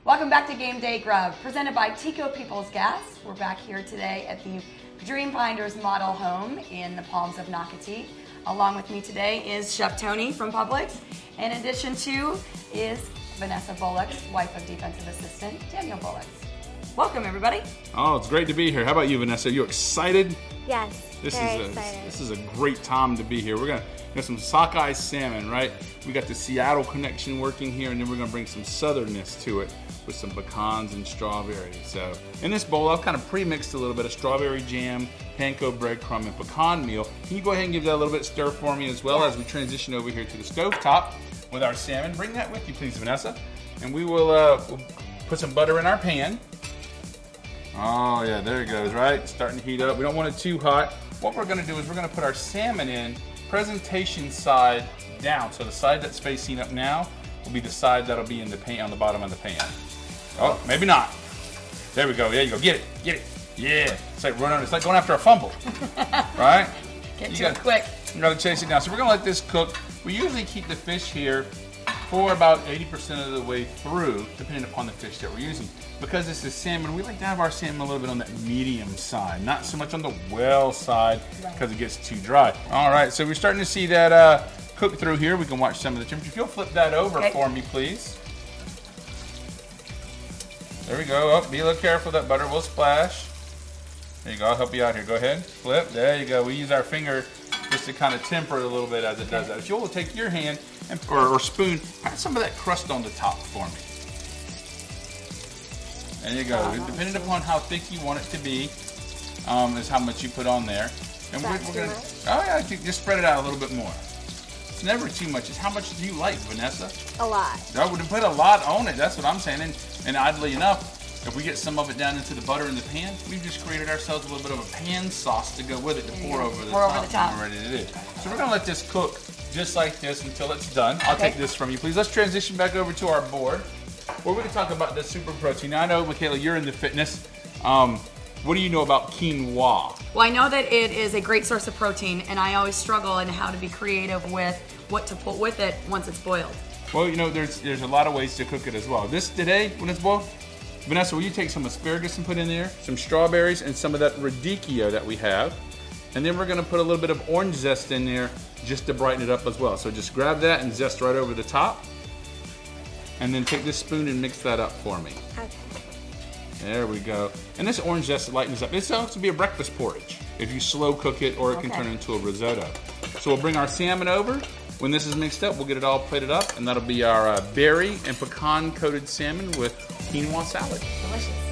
Welcome back to Game Day Grub, presented by Tico Peoples Gas. We're back here today at the Dream Finders model home in the Palms of Nocatee. Along with me today is Chef Tony from Publix. In addition to is Vanessa Bullocks, wife of defensive assistant Daniel Bullocks. Welcome, everybody. Oh, it's great to be here. How about you, Vanessa? Are you excited? Yes, very excited. This is a great time to be here. We're gonna get some sockeye salmon, right? We got the Seattle connection working here, and then we're gonna bring some southernness to it with some pecans and strawberries. So in this bowl, I've kind of pre-mixed a little bit of strawberry jam, panko breadcrumb, and pecan meal. Can you go ahead and give that a little bit stir for me as well as we transition over here to the stovetop with our salmon? Bring that with you, please, Vanessa. And we will we'll put some butter in our pan. Oh yeah, there it goes, right? It's starting to heat up. We don't want it too hot. What we're gonna do is we're gonna put our salmon in presentation side down. So the side that's facing up now will be the side that'll be in the pan, on the bottom of the pan. Oh, maybe not. There we go, there you go, get it. Yeah, it's like running, it's like going after a fumble, right? Get to it quick. You gotta chase it down. So we're gonna let this cook. We usually keep the fish here for about 80% of the way through, depending upon the fish that we're using. Because this is salmon, we like to have our salmon a little bit on that medium side, not so much on the well side because it gets too dry. All right, so we're starting to see that cook through here. We can watch some of the temperature. If you'll flip that over for me, please. There we go. Oh, be a little careful, that butter will splash. There you go, I'll help you out here. Go ahead, flip. There you go. We use our finger just to kind of temper it a little bit as it does that. If you'll take your hand and, or spoon, add some of that crust on the top for me. There you go. Depending upon how thick you want it to be, is how much you put on there. And we're gonna. Oh yeah, just spread it out a little bit more. It's never too much. It's how much do you like, Vanessa? A lot. I would put a lot on it. That's what I'm saying. And oddly enough, if we get some of it down into the butter in the pan, we've just created ourselves a little bit of a pan sauce to go with it to pour over the top. We're ready to do. So we're gonna let this cook just like this until it's done. I'll take this from you, please. Let's transition back over to our board, where we're going to talk about the super protein. Now, I know, Michaela, you're into fitness. What do you know about quinoa? Well, I know that it is a great source of protein, and I always struggle in how to be creative with what to put with it once it's boiled. Well, you know, there's a lot of ways to cook it as well. This today, when it's boiled, Vanessa, will you take some asparagus and put in there, some strawberries, and some of that radicchio that we have, and then we're going to put a little bit of orange zest in there just to brighten it up as well. So just grab that and zest right over the top. And then take this spoon and mix that up for me. Okay. There we go. And this orange zest lightens up. It's supposed to be a breakfast porridge if you slow cook it, or it can turn into a risotto. So we'll bring our salmon over. When this is mixed up, we'll get it all plated up, and that'll be our berry and pecan coated salmon with quinoa salad. Delicious.